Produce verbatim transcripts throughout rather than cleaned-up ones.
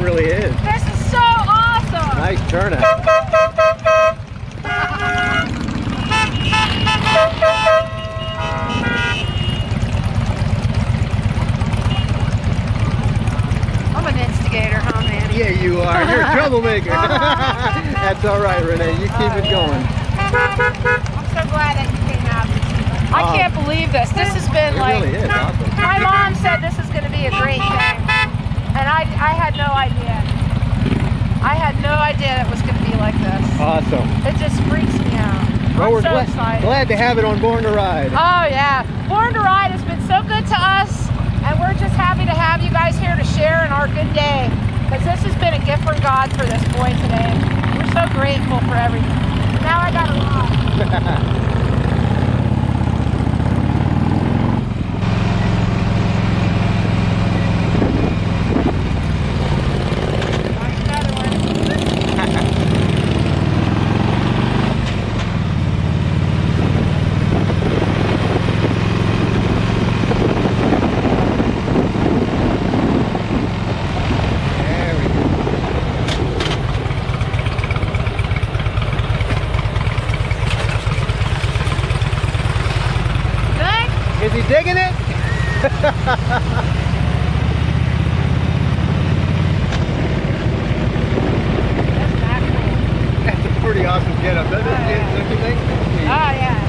really is. This is so awesome. Nice turnout. I'm an instigator, huh, man? Yeah, you are. You're a troublemaker. That's all right, Renee. You keep Oh, it yeah. going. I'm so glad that you came out. I Oh. can't believe this. This has been It like, really is awesome. my mom said this is going to be a great thing. And I, I had no idea. I had no idea it was going to be like this. Awesome. It just freaks me out. Well, I'm we're so glad, excited. glad to have it on Born to Ride. Oh yeah, Born to Ride has been so good to us, and we're just happy to have you guys here to share in our good day, because this has been a gift from God for this boy today. We're so grateful for everything. Now I gotta ride. Is he digging it? That's a pretty awesome getup, doesn't it? yeah. Don't you think? Oh yeah.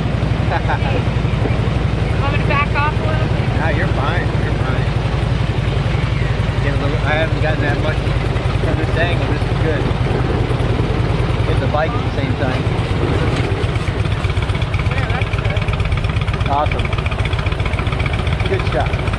Want me to back off a little bit? No, you're fine. You're fine. Get a little, I haven't gotten that much from this angle. This is good. Hit the bike at the same time. Yeah, that's good. Awesome. Good shot.